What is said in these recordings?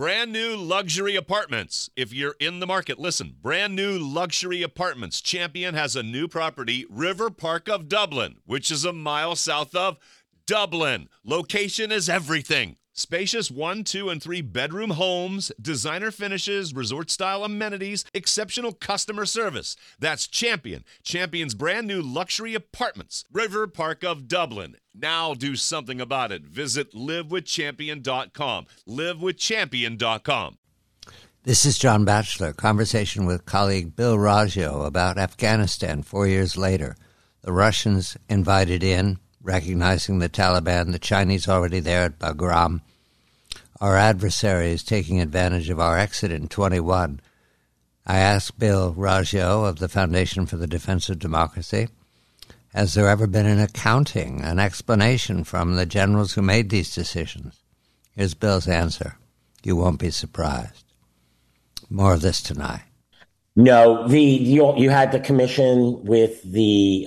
Brand new luxury apartments. If you're in the market, listen. Brand new luxury apartments. Champion has a new property, River Park of Dublin, which is a mile south of Dublin. Location is everything. Spacious 1, 2, and 3 bedroom homes, designer finishes, resort-style amenities, exceptional customer service. That's Champion. Champion's brand new luxury apartments, River Park of Dublin. Now do something about it. Visit livewithchampion.com. livewithchampion.com. This is John Batchelor, conversation with colleague Bill Raggio about Afghanistan 4 years later. The Russians invited in, recognizing the Taliban, the Chinese already there at Bagram. Our adversary is taking advantage of our exit in 21. I asked Bill Raggio of the Foundation for the Defense of Democracy, has there ever been an accounting, an explanation from the generals who made these decisions? Here's Bill's answer. You won't be surprised. More of this tonight. No, you had the commission with the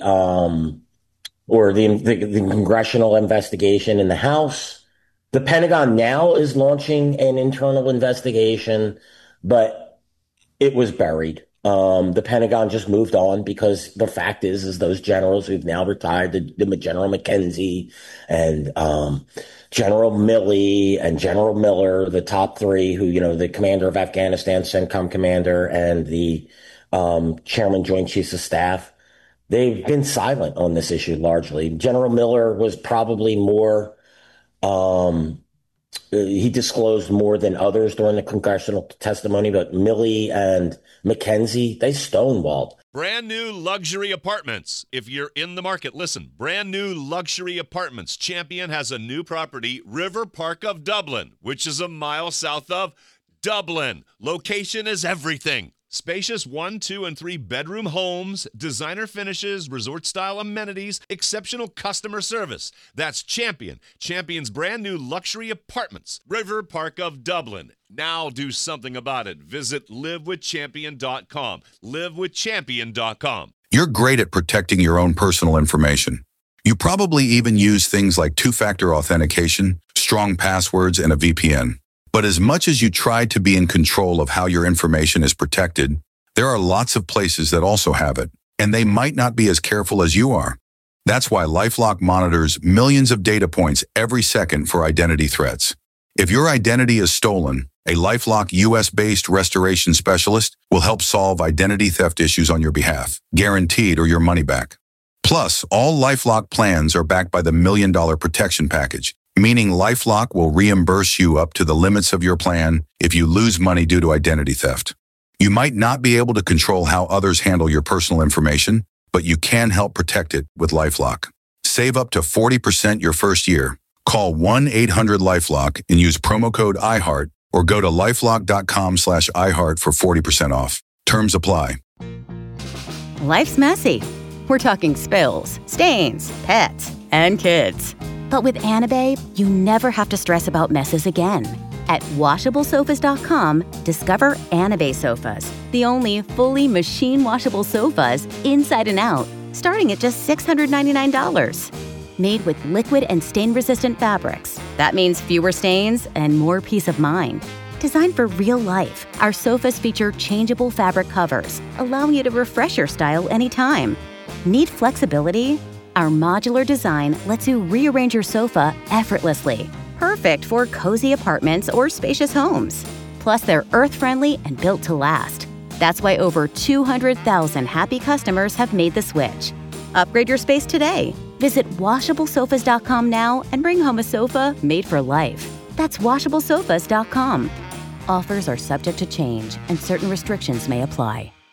congressional investigation in the House. The Pentagon now is launching an internal investigation, but it was buried. The Pentagon just moved on because the fact is those generals who've now retired, the General McKenzie and General Milley and General Miller, the top three who, the commander of Afghanistan, CENTCOM commander, and the chairman, Joint Chiefs of Staff, they've been silent on this issue largely. General Miller was probably more, he disclosed more than others during the congressional testimony, but Milley and McKenzie, they stonewalled. Brand new luxury apartments. If you're in the market, listen. Brand new luxury apartments. Champion has a new property, River Park of Dublin, which is a mile south of Dublin. Location is everything. Spacious 1, 2, and 3 bedroom homes, designer finishes, resort-style amenities, exceptional customer service. That's Champion. Champion's brand new luxury apartments, River Park of Dublin. Now do something about it. Visit livewithchampion.com. livewithchampion.com. You're great at protecting your own personal information. You probably even use things like two-factor authentication, strong passwords, and a VPN. But as much as you try to be in control of how your information is protected, there are lots of places that also have it, and they might not be as careful as you are. That's why LifeLock monitors millions of data points every second for identity threats. If your identity is stolen, a LifeLock US-based restoration specialist will help solve identity theft issues on your behalf, guaranteed or your money back. Plus, all LifeLock plans are backed by the $1 Million Protection Package, meaning LifeLock will reimburse you up to the limits of your plan if you lose money due to identity theft. You might not be able to control how others handle your personal information, but you can help protect it with LifeLock. Save up to 40% your first year. Call 1-800-LifeLock and use promo code IHEART or go to lifelock.com/iHeart for 40% off. Terms apply. Life's messy. We're talking spills, stains, pets, and kids. But with Anabae, you never have to stress about messes again. At WashableSofas.com, discover Anabae sofas, the only fully machine-washable sofas inside and out, starting at just $699. Made with liquid and stain-resistant fabrics. That means fewer stains and more peace of mind. Designed for real life, our sofas feature changeable fabric covers, allowing you to refresh your style anytime. Need flexibility? Our modular design lets you rearrange your sofa effortlessly. Perfect for cozy apartments or spacious homes. Plus, they're earth-friendly and built to last. That's why over 200,000 happy customers have made the switch. Upgrade your space today. Visit WashableSofas.com now and bring home a sofa made for life. That's WashableSofas.com. Offers are subject to change and certain restrictions may apply.